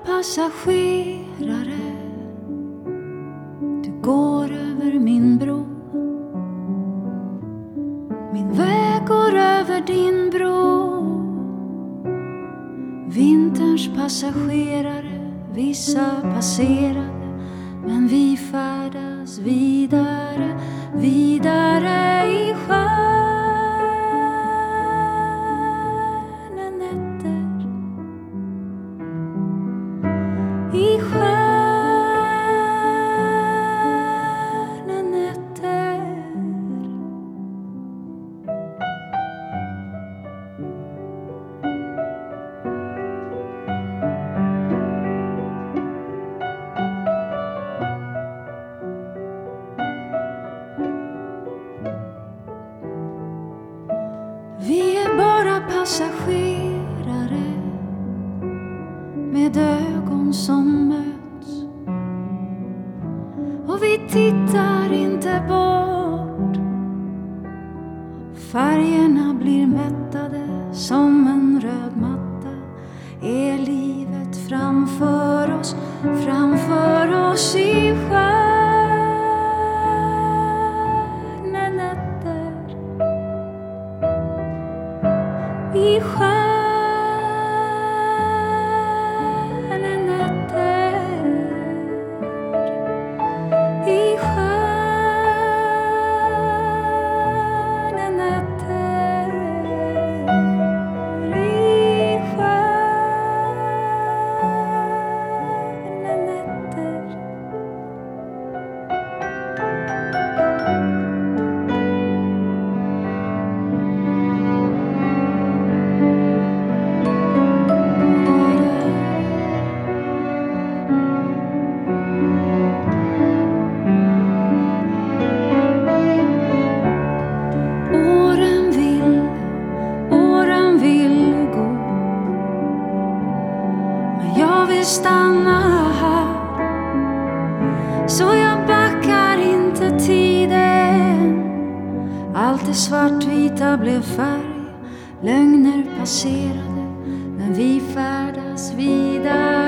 passagerare. Du går över min bro. Min väg går över din bro. Vinterns passagerare, vissa passerade, men vi färdas vidare, vidare i stjärnenätter. I stjärnenätter. Vi är bara passagerare med ögon som möts, och vi tittar inte bort. Färgerna blir mättade som en röd matta. Är livet framför oss i stjärnenätter. I stjärnenätter. I stjärnenätter. I stjärnenätter. Åren vill gå, men jag vill stanna här. Så jag backar inte tiden. Allt det svartvita blev färg. Lögner passerade, men vi färdas vidare.